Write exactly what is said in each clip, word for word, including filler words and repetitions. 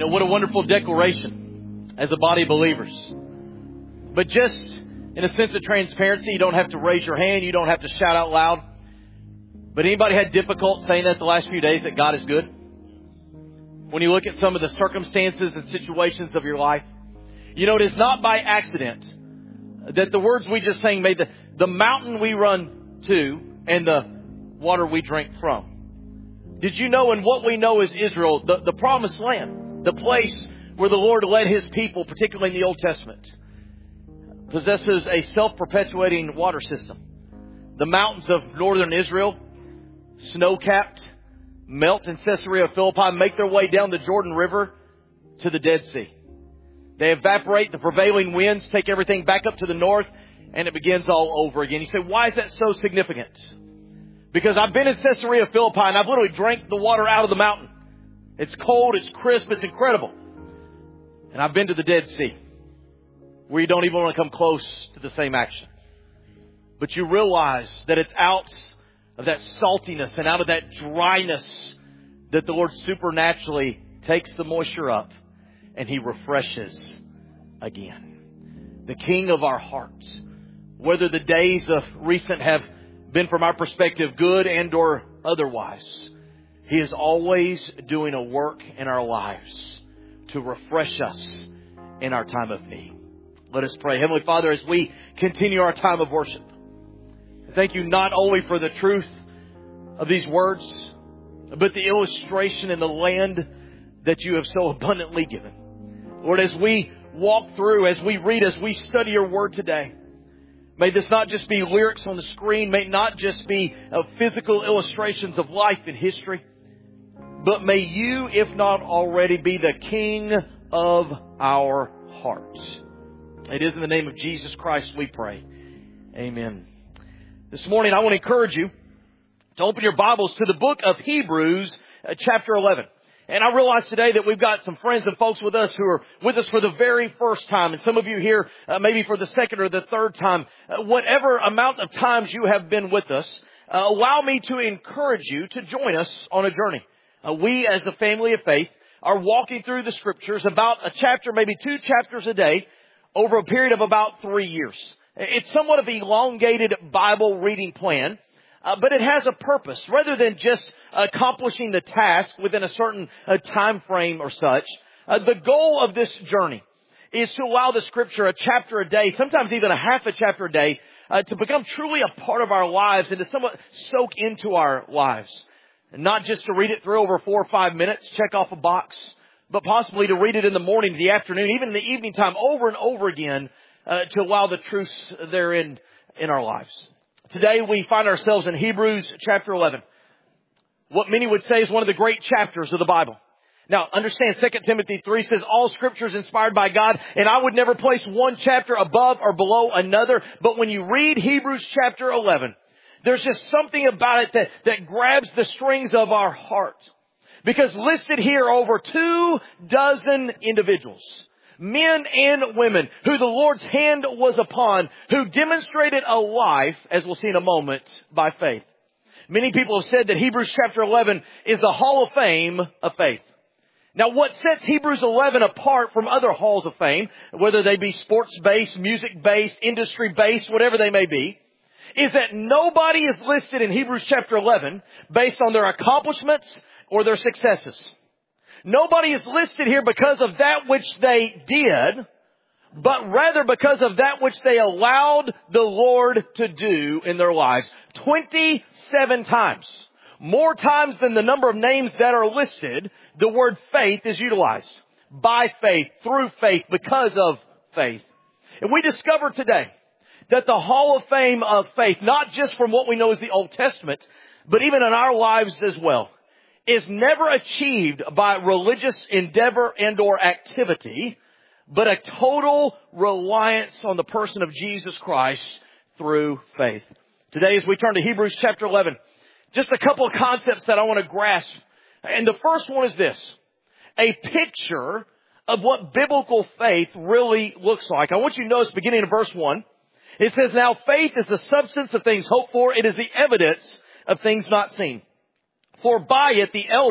know, what a wonderful declaration as a body of believers. But just in a sense of transparency, you don't have to raise your hand. You don't have to shout out loud. But anybody had difficult saying that the last few days that God is good? When you look at some of the circumstances and situations of your life, you know, it is not by accident that the words we just sang made the, the mountain we run to and the water we drink from. Did you know, and what we know is Israel, the, the promised land, the place where the Lord led His people, particularly in the Old Testament, possesses a self-perpetuating water system. The mountains of northern Israel, snow-capped, melt in Caesarea Philippi, make their way down the Jordan River to the Dead Sea. They evaporate, the prevailing winds take everything back up to the north, and it begins all over again. You say, why is that so significant? Because I've been in Caesarea Philippi and I've literally drank the water out of the mountain. It's cold, it's crisp, it's incredible. And I've been to the Dead Sea, where you don't even want to come close to the same action. But you realize that it's out of that saltiness and out of that dryness that the Lord supernaturally takes the moisture up and He refreshes again. The King of our hearts. Whether the days of recent have been, from our perspective, good and or otherwise, He is always doing a work in our lives to refresh us in our time of need. Let us pray. Heavenly Father, as we continue our time of worship, thank You not only for the truth of these words, but the illustration in the land that You have so abundantly given. Lord, as we walk through, as we read, as we study Your Word today, may this not just be lyrics on the screen, may it not just be uh, physical illustrations of life and history, but may You, if not already, be the King of our hearts. It is in the name of Jesus Christ we pray. Amen. This morning I want to encourage you to open your Bibles to the book of Hebrews, uh, chapter eleven. And I realize today that we've got some friends and folks with us who are with us for the very first time. And some of you here, uh, maybe for the second or the third time. Uh, whatever amount of times you have been with us, uh, allow me to encourage you to join us on a journey. Uh, we, as the family of faith, are walking through the Scriptures about a chapter, maybe two chapters a day, over a period of about three years. It's somewhat of an elongated Bible reading plan. Uh, but it has a purpose. Rather than just accomplishing the task within a certain uh, time frame or such, uh, the goal of this journey is to allow the Scripture a chapter a day, sometimes even a half a chapter a day, uh, to become truly a part of our lives and to somewhat soak into our lives. And not just to read it through over four or five minutes, check off a box, but possibly to read it in the morning, the afternoon, even in the evening time, over and over again, uh, to allow the truths therein in our lives. Today we find ourselves in Hebrews chapter eleven. What many would say is one of the great chapters of the Bible. Now, understand Second Timothy three says all Scripture is inspired by God, and I would never place one chapter above or below another. But when you read Hebrews chapter eleven, there's just something about it that, that grabs the strings of our heart. Because listed here are over two dozen individuals, men and women, who the Lord's hand was upon, who demonstrated a life, as we'll see in a moment, by faith. Many people have said that Hebrews chapter eleven is the Hall of Fame of faith. Now, what sets Hebrews eleven apart from other halls of fame, whether they be sports-based, music-based, industry-based, whatever they may be, is that nobody is listed in Hebrews chapter eleven based on their accomplishments or their successes. Nobody is listed here because of that which they did, but rather because of that which they allowed the Lord to do in their lives. twenty-seven times. More times than the number of names that are listed, the word faith is utilized. By faith, through faith, because of faith. And we discover today that the Hall of Fame of faith, not just from what we know as the Old Testament, but even in our lives as well, is never achieved by religious endeavor and or activity, but a total reliance on the person of Jesus Christ through faith. Today, as we turn to Hebrews chapter eleven, just a couple of concepts that I want to grasp. And the first one is this: a picture of what biblical faith really looks like. I want you to notice beginning in verse one, it says, "Now faith is the substance of things hoped for. It is the evidence of things not seen. For by it the elders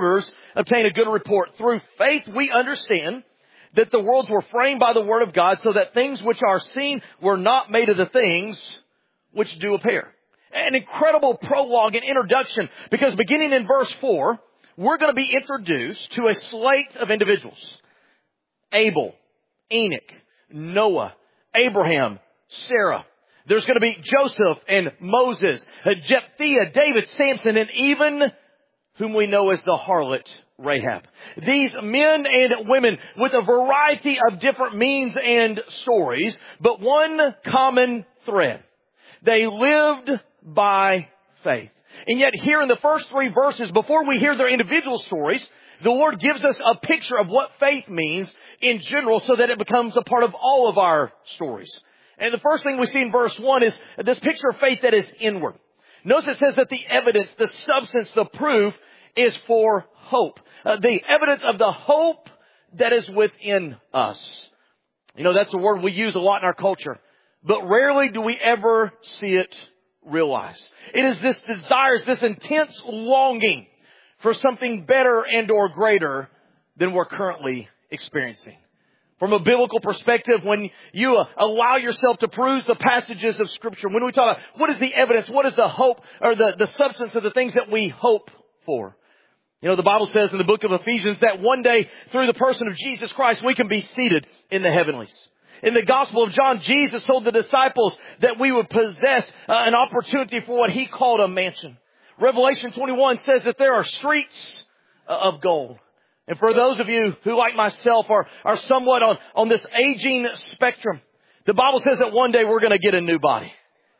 obtain a good report. Through faith we understand that the worlds were framed by the word of God, so that things which are seen were not made of the things which do appear. An incredible prologue and introduction, because beginning in verse four, we're going to be introduced to a slate of individuals. Abel, Enoch, Noah, Abraham, Sarah. There's going to be Joseph and Moses, Jephthah, David, Samson, and even whom we know as the harlot Rahab. These men and women with a variety of different means and stories, but one common thread. They lived by faith. And yet here in the first three verses, before we hear their individual stories, the Lord gives us a picture of what faith means in general so that it becomes a part of all of our stories. And the first thing we see in verse one is this picture of faith that is inward. Notice it says that the evidence, the substance, the proof is for hope. Uh, the evidence of the hope that is within us. You know, that's a word we use a lot in our culture, but rarely do we ever see it realized. It is this desire, this intense longing for something better and or greater than we're currently experiencing. From a biblical perspective, when you uh, allow yourself to peruse the passages of Scripture, when we talk about what is the evidence, what is the hope, or the, the substance of the things that we hope for. You know, the Bible says in the book of Ephesians that one day, through the person of Jesus Christ, we can be seated in the heavenlies. In the Gospel of John, Jesus told the disciples that we would possess uh, an opportunity for what He called a mansion. Revelation twenty-one says that there are streets uh, of gold. And for those of you who, like myself, are, are somewhat on, on this aging spectrum, the Bible says that one day we're going to get a new body.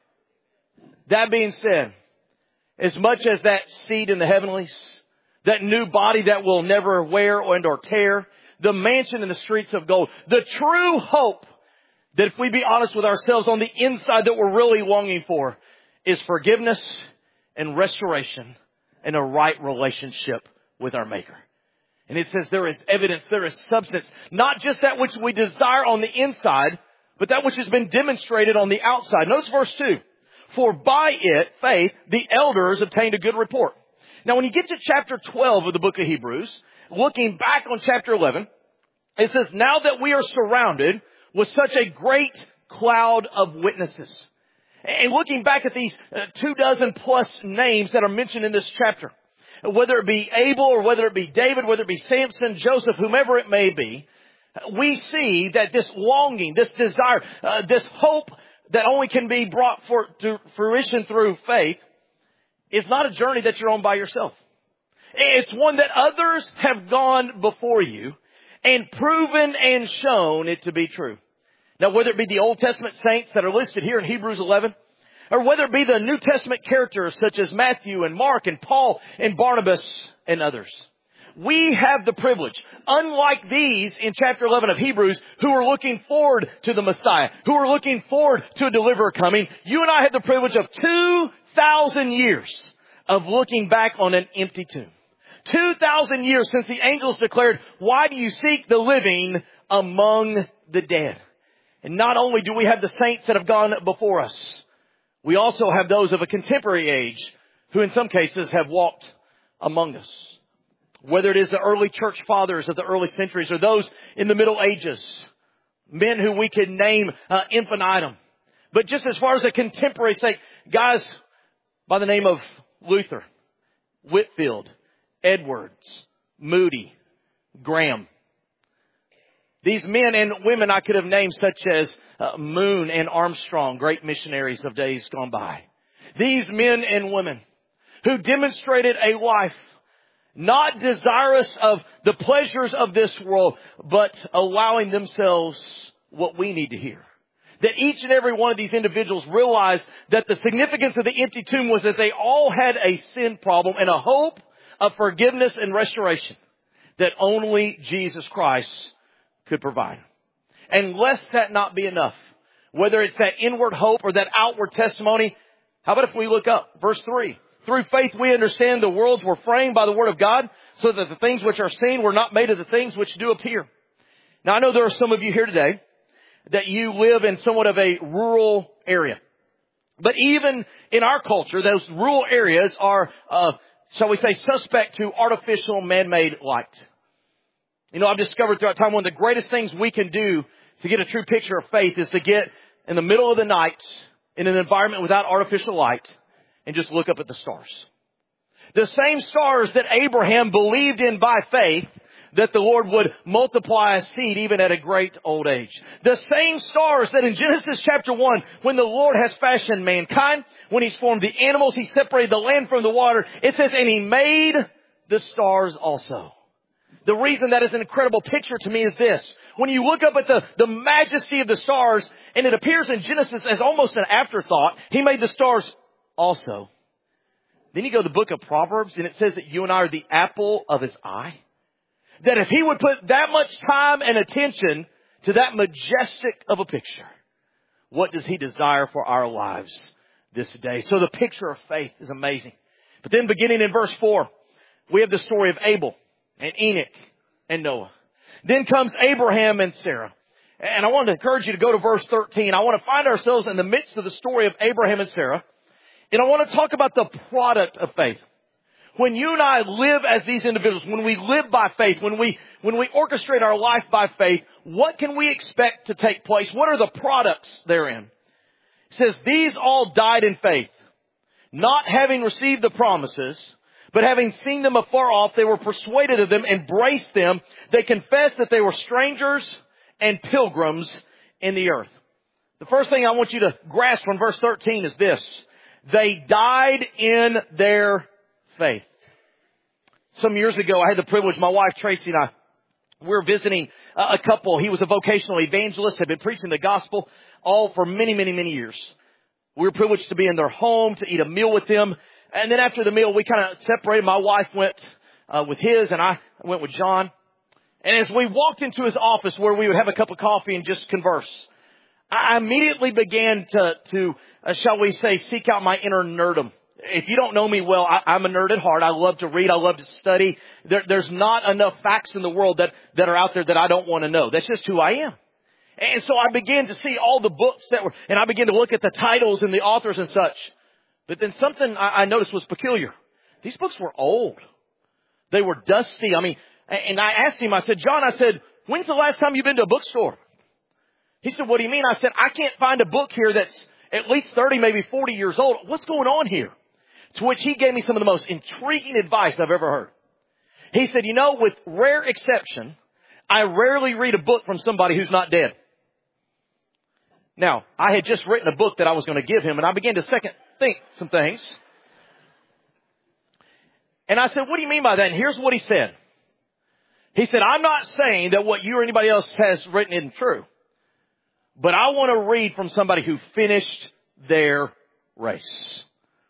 That being said, as much as that seat in the heavenlies, that new body that will never wear and or tear, the mansion in the streets of gold, the true hope that if we be honest with ourselves on the inside that we're really longing for is forgiveness and restoration and a right relationship with our Maker. And it says there is evidence, there is substance, not just that which we desire on the inside, but that which has been demonstrated on the outside. Notice verse two. For by it, faith, the elders obtained a good report. Now when you get to chapter twelve of the book of Hebrews, looking back on chapter eleven, it says, now that we are surrounded with such a great cloud of witnesses. And looking back at these uh, two dozen plus names that are mentioned in this chapter, whether it be Abel or whether it be David, whether it be Samson, Joseph, whomever it may be, we see that this longing, this desire, uh, this hope that only can be brought for, to fruition through faith is not a journey that you're on by yourself. It's one that others have gone before you and proven and shown it to be true. Now, whether it be the Old Testament saints that are listed here in Hebrews eleven, or whether it be the New Testament characters such as Matthew and Mark and Paul and Barnabas and others, we have the privilege, unlike these in chapter eleven of Hebrews, who are looking forward to the Messiah, who are looking forward to a deliverer coming, you and I have the privilege of two thousand years of looking back on an empty tomb. two thousand years since the angels declared, why do you seek the living among the dead? And not only do we have the saints that have gone before us, we also have those of a contemporary age who in some cases have walked among us. Whether it is the early church fathers of the early centuries or those in the Middle Ages, men who we could name uh, infinitum. But just as far as a contemporary sake, guys by the name of Luther, Whitfield, Edwards, Moody, Graham. These men and women I could have named such as uh, Moon and Armstrong, great missionaries of days gone by. These men and women who demonstrated a life not desirous of the pleasures of this world, but allowing themselves what we need to hear. That each and every one of these individuals realized that the significance of the empty tomb was that they all had a sin problem and a hope of forgiveness and restoration that only Jesus Christ could provide. And lest that not be enough, whether it's that inward hope or that outward testimony, how about if we look up verse three? Through faith we understand the worlds were framed by the word of God, so that the things which are seen were not made of the things which do appear. Now I know there are some of you here today that you live in somewhat of a rural area. But even in our culture, those rural areas are uh, shall we say, suspect to artificial man-made light. You know, I've discovered throughout time one of the greatest things we can do to get a true picture of faith is to get in the middle of the night in an environment without artificial light and just look up at the stars. The same stars that Abraham believed in by faith, that the Lord would multiply a seed even at a great old age. The same stars that in Genesis chapter one, when the Lord has fashioned mankind, when He's formed the animals, He separated the land from the water, it says, and He made the stars also. The reason that is an incredible picture to me is this. When you look up at the, the majesty of the stars, and it appears in Genesis as almost an afterthought, He made the stars also. Then you go to the book of Proverbs, and it says that you and I are the apple of His eye. That if He would put that much time and attention to that majestic of a picture, what does He desire for our lives this day? So the picture of faith is amazing. But then beginning in verse four, we have the story of Abel and Enoch and Noah. Then comes Abraham and Sarah. And I want to encourage you to go to verse thirteen. I want to find ourselves in the midst of the story of Abraham and Sarah. And I want to talk about the product of faith. When you and I live as these individuals, when we live by faith, when we, when we orchestrate our life by faith, what can we expect to take place? What are the products therein? It says, these all died in faith, not having received the promises, but having seen them afar off, they were persuaded of them, embraced them. They confessed that they were strangers and pilgrims in the earth. The first thing I want you to grasp from verse thirteen is this. They died in their faith. Some years ago, I had the privilege, my wife Tracy and I, we were visiting a couple. He was a vocational evangelist, had been preaching the gospel all for many, many, many years. We were privileged to be in their home, to eat a meal with them. And then after the meal, we kind of separated. My wife went uh, with his and I went with John. And as we walked into his office where we would have a cup of coffee and just converse, I immediately began to, to uh, shall we say, seek out my inner nerdum. If you don't know me well, I, I'm a nerd at heart. I love to read. I love to study. There, there's not enough facts in the world that, that are out there that I don't want to know. That's just who I am. And so I began to see all the books that were, and I began to look at the titles and the authors and such. But then something I, I noticed was peculiar. These books were old. They were dusty. I mean, and I asked him, I said, John, I said, when's the last time you've been to a bookstore? He said, what do you mean? I said, I can't find a book here that's at least thirty, maybe forty years old. What's going on here? To which he gave me some of the most intriguing advice I've ever heard. He said, you know, with rare exception, I rarely read a book from somebody who's not dead. Now, I had just written a book that I was going to give him, and I began to second think some things. And I said, what do you mean by that? And here's what he said. He said, I'm not saying that what you or anybody else has written isn't true. But I want to read from somebody who finished their race.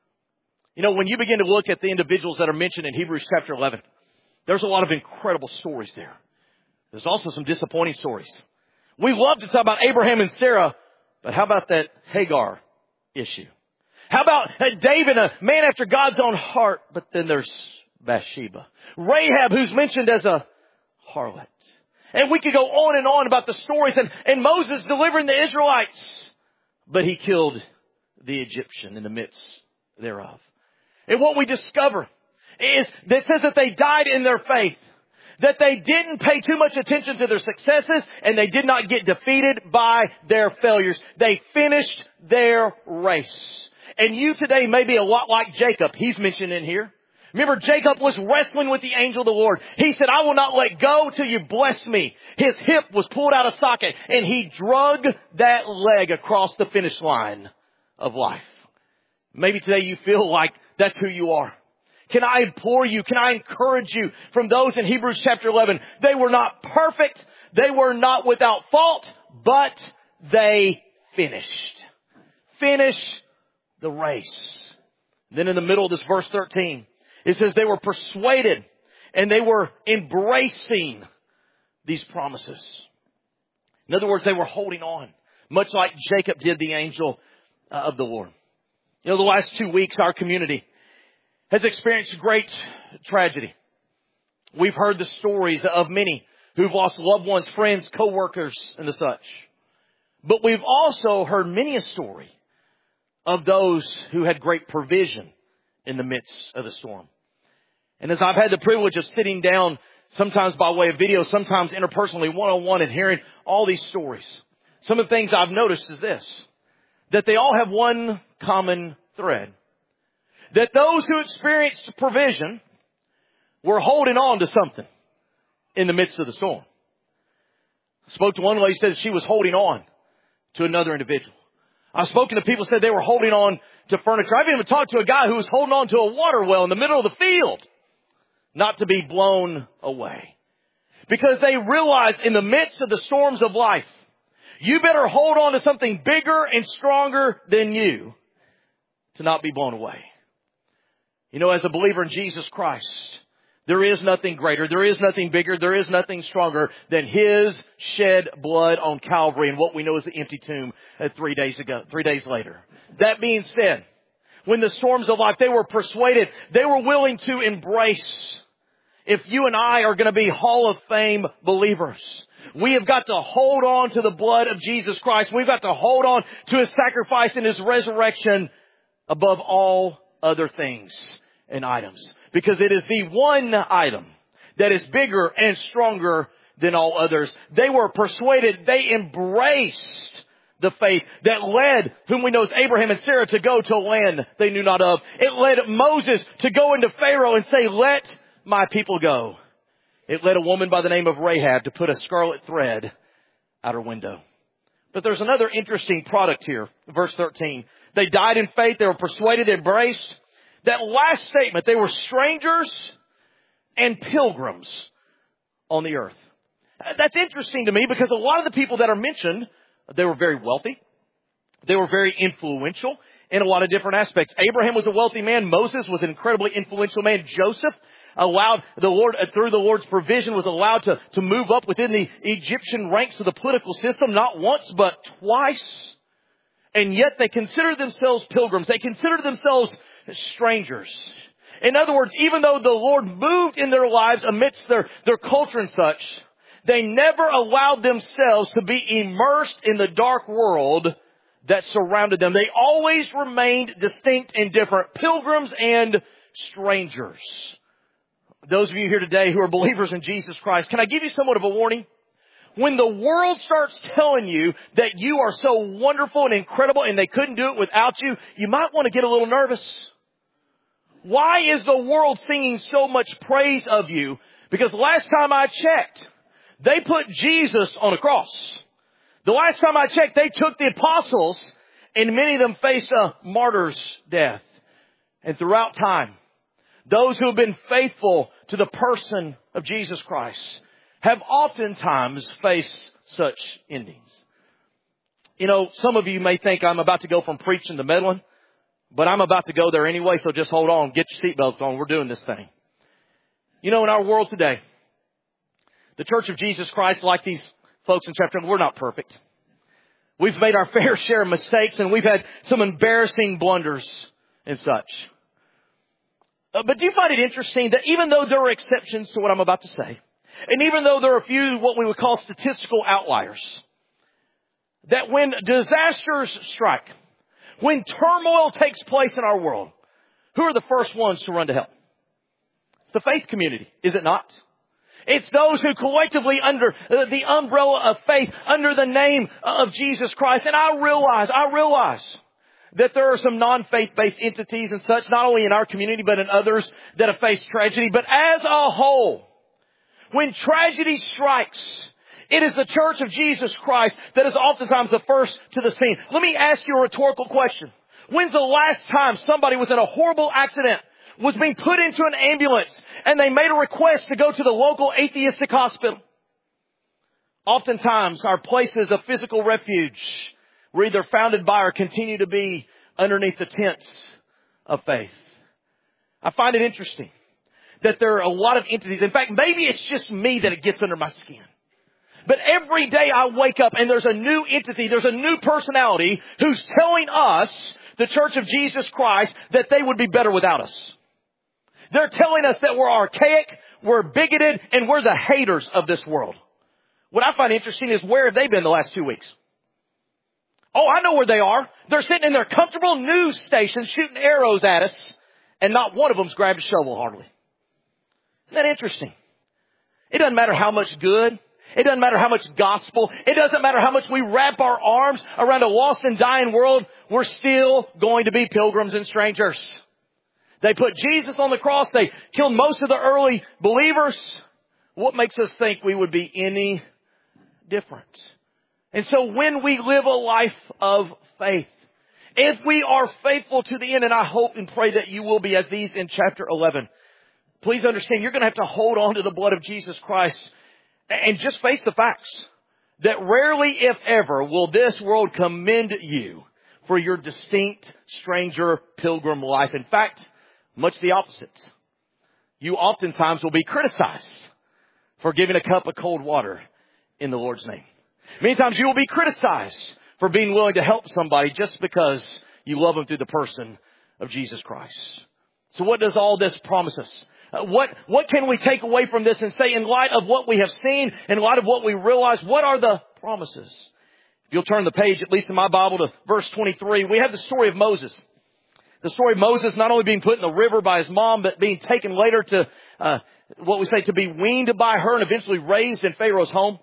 You know, when you begin to look at the individuals that are mentioned in Hebrews chapter eleven, there's a lot of incredible stories there. There's also some disappointing stories. We love to talk about Abraham and Sarah, but how about that Hagar issue? How about David, a man after God's own heart, but then there's Bathsheba. Rahab, who's mentioned as a harlot. And we could go on and on about the stories and, and Moses delivering the Israelites. But he killed the Egyptian in the midst thereof. And what we discover is that it says that they died in their faith. That they didn't pay too much attention to their successes and they did not get defeated by their failures. They finished their race. And you today may be a lot like Jacob. He's mentioned in here. Remember, Jacob was wrestling with the angel of the Lord. He said, I will not let go till you bless me. His hip was pulled out of socket and he drug that leg across the finish line of life. Maybe today you feel like that's who you are. Can I implore you, can I encourage you from those in Hebrews chapter eleven? They were not perfect. They were not without fault, but they finished. Finish the race. Then in the middle of this verse thirteen, it says they were persuaded and they were embracing these promises. In other words, they were holding on, much like Jacob did the angel of the Lord. You know, the last two weeks, our community has experienced great tragedy. We've heard the stories of many who've lost loved ones, friends, co-workers, and the such. But we've also heard many a story of those who had great provision in the midst of the storm. And as I've had the privilege of sitting down, sometimes by way of video, sometimes interpersonally, one-on-one, and hearing all these stories, some of the things I've noticed is this, that they all have one common thread. That those who experienced provision were holding on to something in the midst of the storm. I spoke to one lady who said she was holding on to another individual. I've spoken to people who said they were holding on to furniture. I've even talked to a guy who was holding on to a water well in the middle of the field, not to be blown away. Because they realized in the midst of the storms of life, you better hold on to something bigger and stronger than you to not be blown away. You know, as a believer in Jesus Christ, there is nothing greater, there is nothing bigger, there is nothing stronger than His shed blood on Calvary and what we know as the empty tomb three days ago, three days later. That being said, when the storms of life, they were persuaded, they were willing to embrace. If you and I are going to be Hall of Fame believers, we have got to hold on to the blood of Jesus Christ. We've got to hold on to His sacrifice and His resurrection above all other things and items. Because it is the one item that is bigger and stronger than all others. They were persuaded. They embraced the faith that led, whom we know as Abraham and Sarah, to go to a land they knew not of. It led Moses to go into Pharaoh and say, let my people go. It led a woman by the name of Rahab to put a scarlet thread out her window. But there's another interesting product here. Verse thirteen. They died in faith. They were persuaded, embraced. That last statement, they were strangers and pilgrims on the earth. That's interesting to me because a lot of the people that are mentioned, they were very wealthy. They were very influential in a lot of different aspects. Abraham was a wealthy man. Moses was an incredibly influential man. Joseph allowed the Lord, through the Lord's provision, was allowed to, to move up within the Egyptian ranks of the political system, not once, but twice. And yet they considered themselves pilgrims. They considered themselves strangers. In other words, even though the Lord moved in their lives amidst their, their culture and such, they never allowed themselves to be immersed in the dark world that surrounded them. They always remained distinct and different, pilgrims and strangers. Those of you here today who are believers in Jesus Christ, can I give you somewhat of a warning? When the world starts telling you that you are so wonderful and incredible and they couldn't do it without you, you might want to get a little nervous. Why is the world singing so much praise of you? Because last time I checked, they put Jesus on a cross. The last time I checked, they took the apostles and many of them faced a martyr's death. And throughout time, those who have been faithful to the person of Jesus Christ have oftentimes faced such endings. You know, some of you may think I'm about to go from preaching to meddling, but I'm about to go there anyway, so just hold on. Get your seatbelts on. We're doing this thing. You know, in our world today, the Church of Jesus Christ, like these folks in chapter one, we're not perfect. We've made our fair share of mistakes, and we've had some embarrassing blunders and such. Uh, but do you find it interesting that even though there are exceptions to what I'm about to say, and even though there are a few what we would call statistical outliers, that when disasters strike, when turmoil takes place in our world, who are the first ones to run to help? The faith community, is it not? It's those who collectively under the umbrella of faith, under the name of Jesus Christ. And I realize, I realize that there are some non-faith-based entities and such, not only in our community, but in others that have faced tragedy. But as a whole, when tragedy strikes, it is the Church of Jesus Christ that is oftentimes the first to the scene. Let me ask you a rhetorical question. When's the last time somebody was in a horrible accident, was being put into an ambulance, and they made a request to go to the local atheistic hospital? Oftentimes, our places of physical refuge were either founded by or continue to be underneath the tents of faith. I find it interesting that there are a lot of entities. In fact, maybe it's just me that it gets under my skin. But every day I wake up and there's a new entity, there's a new personality who's telling us, the Church of Jesus Christ, that they would be better without us. They're telling us that we're archaic, we're bigoted, and we're the haters of this world. What I find interesting is, where have they been the last two weeks? Oh, I know where they are. They're sitting in their comfortable news stations shooting arrows at us, and not one of them's grabbed a shovel hardly. Isn't that interesting? It doesn't matter how much good. It doesn't matter how much gospel. It doesn't matter how much we wrap our arms around a lost and dying world. We're still going to be pilgrims and strangers. They put Jesus on the cross. They killed most of the early believers. What makes us think we would be any different? And so when we live a life of faith, if we are faithful to the end, and I hope and pray that you will be as these in chapter eleven, please understand you're going to have to hold on to the blood of Jesus Christ and just face the facts that rarely, if ever, will this world commend you for your distinct stranger pilgrim life. In fact, much the opposite. You oftentimes will be criticized for giving a cup of cold water in the Lord's name. Many times you will be criticized for being willing to help somebody just because you love them through the person of Jesus Christ. So what does all this promise us? Uh, what, what can we take away from this and say, in light of what we have seen, in light of what we realize, what are the promises? If you'll turn the page, at least in my Bible, to verse twenty-three, we have the story of Moses. The story of Moses not only being put in the river by his mom, but being taken later to, uh, what we say, to be weaned by her and eventually raised in Pharaoh's home.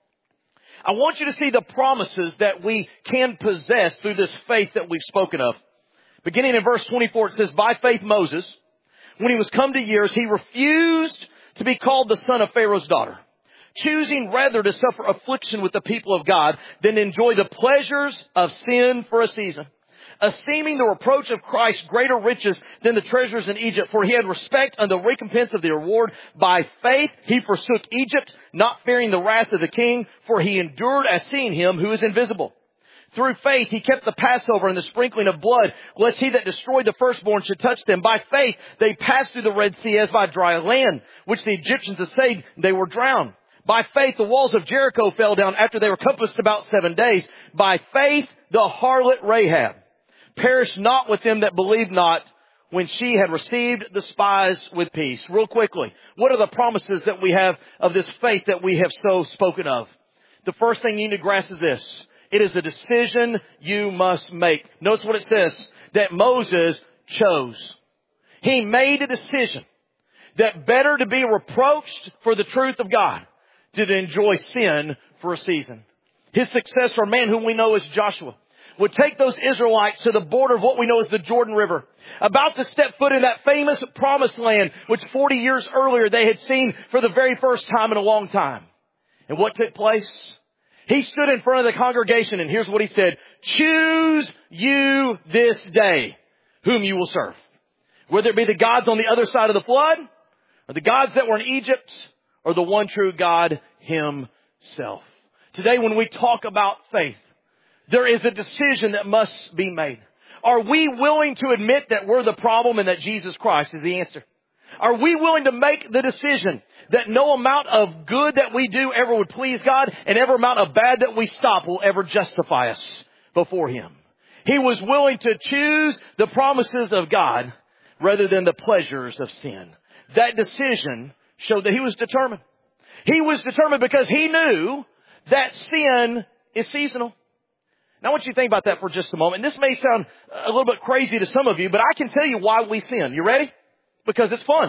I want you to see the promises that we can possess through this faith that we've spoken of. Beginning in verse twenty-four, it says, by faith Moses, when he was come to years, he refused to be called the son of Pharaoh's daughter, choosing rather to suffer affliction with the people of God than to enjoy the pleasures of sin for a season, esteeming the reproach of Christ greater riches than the treasures in Egypt, for he had respect unto the recompense of the reward. By faith he forsook Egypt, not fearing the wrath of the king, for he endured as seeing him who is invisible. Through faith he kept the Passover and the sprinkling of blood, lest he that destroyed the firstborn should touch them. By faith they passed through the Red Sea as by dry land, which the Egyptians essayed, they were drowned. By faith the walls of Jericho fell down after they were compassed about seven days. By faith the harlot Rahab perished not with them that believed not, when she had received the spies with peace. Real quickly, what are the promises that we have of this faith that we have so spoken of? The first thing you need to grasp is this. It is a decision you must make. Notice what it says, that Moses chose. He made a decision that better to be reproached for the truth of God than to enjoy sin for a season. His successor, a man whom we know as Joshua, would take those Israelites to the border of what we know as the Jordan River, about to step foot in that famous promised land, which forty years earlier they had seen for the very first time in a long time. And what took place? He stood in front of the congregation, and here's what he said: choose you this day whom you will serve. Whether it be the gods on the other side of the flood, or the gods that were in Egypt, or the one true God himself. Today when we talk about faith, there is a decision that must be made. Are we willing to admit that we're the problem and that Jesus Christ is the answer? Are we willing to make the decision that no amount of good that we do ever would please God, and every amount of bad that we stop will ever justify us before Him? He was willing to choose the promises of God rather than the pleasures of sin. That decision showed that he was determined. He was determined because he knew that sin is seasonal. Now I want you to think about that for just a moment. This may sound a little bit crazy to some of you, but I can tell you why we sin. You ready? Because it's fun.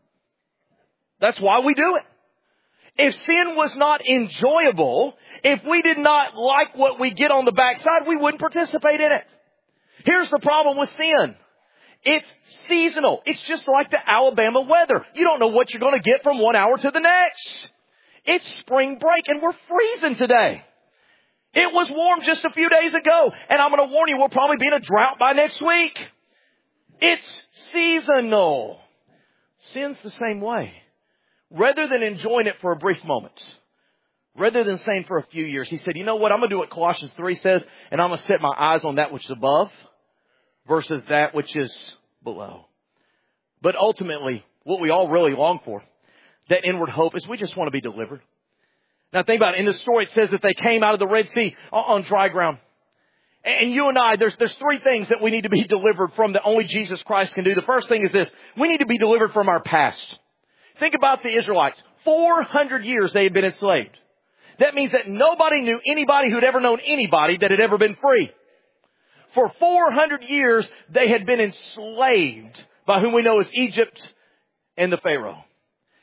That's why we do it. If sin was not enjoyable, if we did not like what we get on the backside, we wouldn't participate in it. Here's the problem with sin. It's seasonal. It's just like the Alabama weather. You don't know what you're going to get from one hour to the next. It's spring break and we're freezing today. It was warm just a few days ago, and I'm going to warn you, we'll probably be in a drought by next week. It's seasonal. Sin's the same way. Rather than enjoying it for a brief moment, rather than saying for a few years, he said, you know what, I'm going to do what Colossians three says, and I'm going to set my eyes on that which is above versus that which is below. But ultimately, what we all really long for, that inward hope, is we just want to be delivered. Now think about it. In the story, it says that they came out of the Red Sea on dry ground. And you and I, there's, there's three things that we need to be delivered from that only Jesus Christ can do. The first thing is this. We need to be delivered from our past. Think about the Israelites. four hundred years they had been enslaved. That means that nobody knew anybody who'd ever known anybody that had ever been free. For four hundred years, they had been enslaved by whom we know as Egypt and the Pharaoh.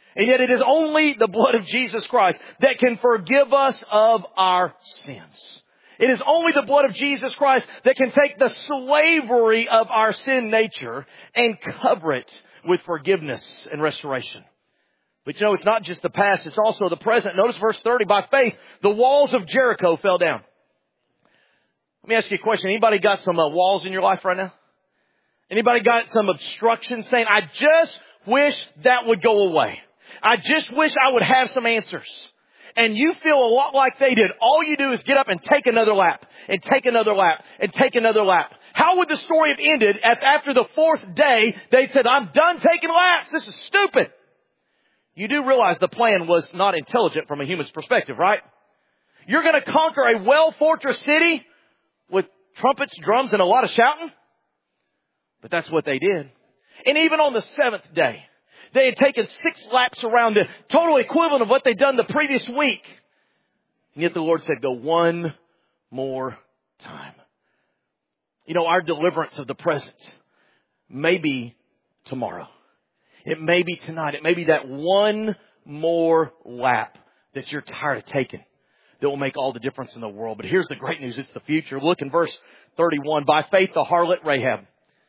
And yet it is only the blood of Jesus Christ that can forgive us of our sins. It is only the blood of Jesus Christ that can take the slavery of our sin nature and cover it with forgiveness and restoration. But you know, it's not just the past, it's also the present. Notice verse thirty, by faith, the walls of Jericho fell down. Let me ask you a question. Anybody got some uh, walls in your life right now? Anybody got some obstruction saying, I just wish that would go away. I just wish I would have some answers. And you feel a lot like they did. All you do is get up and take another lap, and take another lap, and take another lap. How would the story have ended if after the fourth day they said, I'm done taking laps. This is stupid. You do realize the plan was not intelligent from a human's perspective, right? You're going to conquer a well-fortress city with trumpets, drums, and a lot of shouting? But that's what they did. And even on the seventh day, they had taken six laps around the total equivalent of what they'd done the previous week. And yet the Lord said, go one more time. You know, our deliverance of the present may be tomorrow. It may be tonight. It may be that one more lap that you're tired of taking that will make all the difference in the world. But here's the great news. It's the future. Look in verse thirty-one. By faith, the harlot Rahab.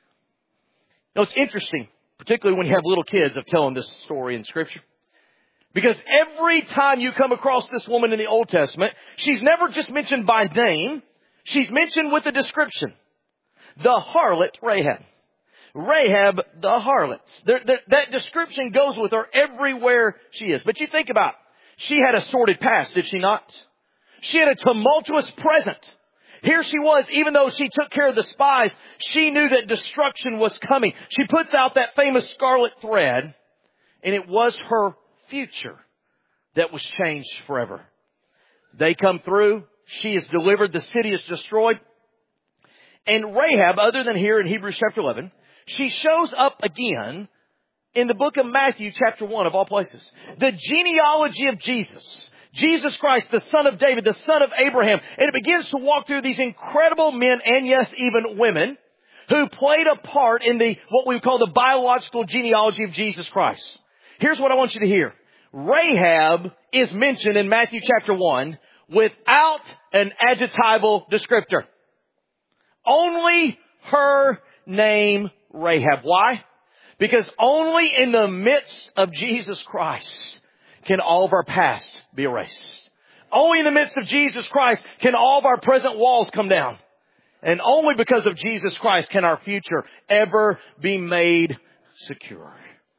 Now, it's interesting, particularly when you have little kids, of telling this story in Scripture. Because every time you come across this woman in the Old Testament, she's never just mentioned by name. She's mentioned with a description. The harlot Rahab. Rahab the harlot. There, there, that description goes with her everywhere she is. But you think about it. She had a sordid past, did she not? She had a tumultuous present. Here she was, even though she took care of the spies, she knew that destruction was coming. She puts out that famous scarlet thread, and it was her future that was changed forever. They come through. She is delivered. The city is destroyed. And Rahab, other than here in Hebrews chapter eleven, she shows up again in the book of Matthew chapter one of all places. The genealogy of Jesus. Jesus Christ, the son of David, the son of Abraham. And it begins to walk through these incredible men and yes, even women who played a part in the, what we call the biological genealogy of Jesus Christ. Here's what I want you to hear. Rahab is mentioned in Matthew chapter one without an adjectival descriptor. Only her name Rahab. Why? Because only in the midst of Jesus Christ can all of our past be erased. Only in the midst of Jesus Christ can all of our present walls come down. And only because of Jesus Christ can our future ever be made secure.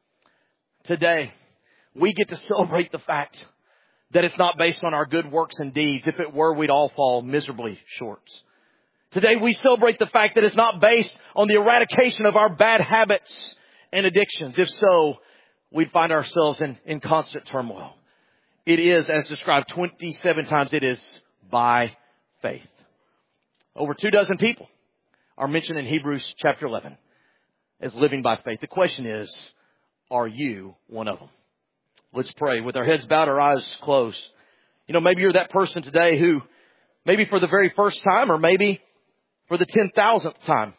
Today, we get to celebrate the fact that it's not based on our good works and deeds. If it were, we'd all fall miserably short. Today, we celebrate the fact that it's not based on the eradication of our bad habits and addictions. If so, we'd find ourselves in, in constant turmoil. It is, as described twenty-seven times, it is by faith. Over two dozen people are mentioned in Hebrews chapter eleven as living by faith. The question is, are you one of them? Let's pray. With our heads bowed, our eyes closed. You know, maybe you're that person today who, maybe for the very first time, or maybe for the ten thousandth time,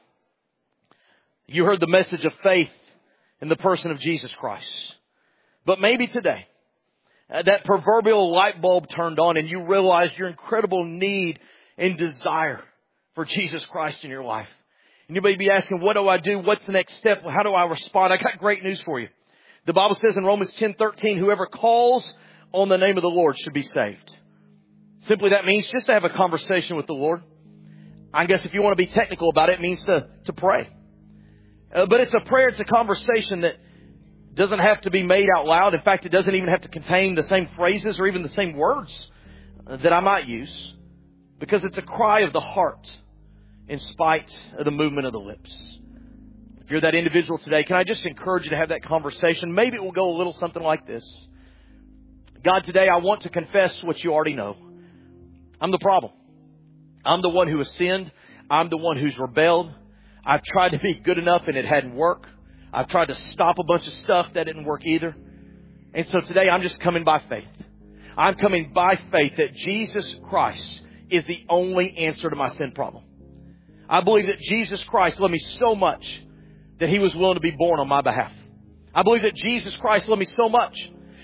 you heard the message of faith in the person of Jesus Christ. But maybe today, uh, that proverbial light bulb turned on and you realized your incredible need and desire for Jesus Christ in your life. And you may be asking, what do I do? What's the next step? How do I respond? I got great news for you. The Bible says in Romans ten thirteen, whoever calls on the name of the Lord should be saved. Simply that means just to have a conversation with the Lord. I guess if you want to be technical about it, it means to, to pray. Uh, but it's a prayer, it's a conversation that doesn't have to be made out loud. In fact, it doesn't even have to contain the same phrases or even the same words that I might use. Because it's a cry of the heart in spite of the movement of the lips. If you're that individual today, can I just encourage you to have that conversation? Maybe it will go a little something like this. God, today I want to confess what you already know. I'm the problem. I'm the one who has sinned. I'm the one who's rebelled. I've tried to be good enough and it hadn't worked. I've tried to stop a bunch of stuff that didn't work either. And so today I'm just coming by faith. I'm coming by faith that Jesus Christ is the only answer to my sin problem. I believe that Jesus Christ loved me so much that He was willing to be born on my behalf. I believe that Jesus Christ loved me so much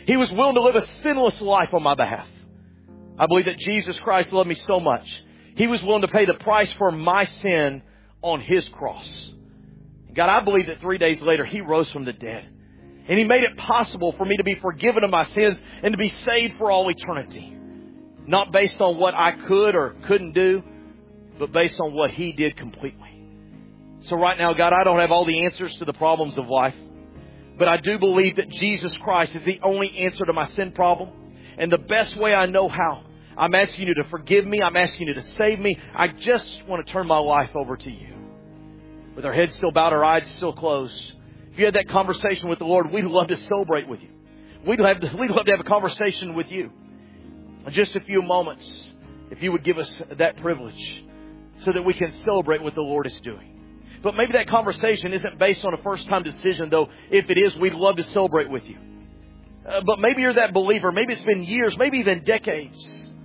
He was willing to live a sinless life on my behalf. I believe that Jesus Christ loved me so much. He was willing to pay the price for my sin on His cross. God, I believe that three days later He rose from the dead. And He made it possible for me to be forgiven of my sins and to be saved for all eternity. Not based on what I could or couldn't do, but based on what He did completely. So right now, God, I don't have all the answers to the problems of life. But I do believe that Jesus Christ is the only answer to my sin problem. And the best way I know how, I'm asking You to forgive me. I'm asking You to save me. I just want to turn my life over to You. With our heads still bowed, our eyes still closed. If you had that conversation with the Lord, we'd love to celebrate with You. We'd love to, we'd love to have a conversation with You. In just a few moments, if You would give us that privilege so that we can celebrate what the Lord is doing. But maybe that conversation isn't based on a first-time decision, though if it is, we'd love to celebrate with You. Uh, but maybe you're that believer. Maybe it's been years, maybe even decades.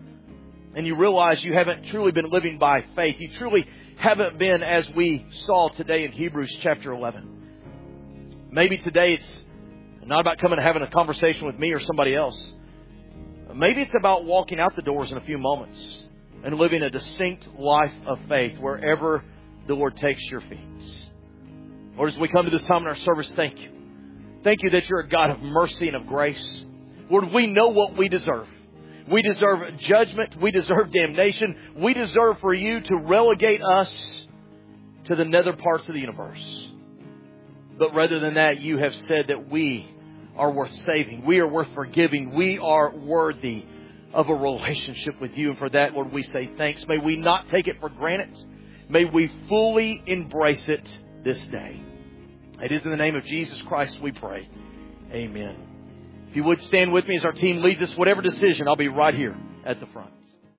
And you realize you haven't truly been living by faith. You truly haven't been, as we saw today in Hebrews chapter eleven. Maybe today it's not about coming and having a conversation with me or somebody else. Maybe it's about walking out the doors in a few moments and living a distinct life of faith wherever the Lord takes your feet. Lord, as we come to this time in our service, thank You. Thank You that You're a God of mercy and of grace. Lord, we know what we deserve. We deserve judgment. We deserve damnation. We deserve for You to relegate us to the nether parts of the universe. But rather than that, You have said that we are worth saving. We are worth forgiving. We are worthy of a relationship with You. And for that, Lord, we say thanks. May we not take it for granted. May we fully embrace it this day. It is in the name of Jesus Christ we pray. Amen. If you would stand with me as our team leads us, whatever decision, I'll be right here at the front.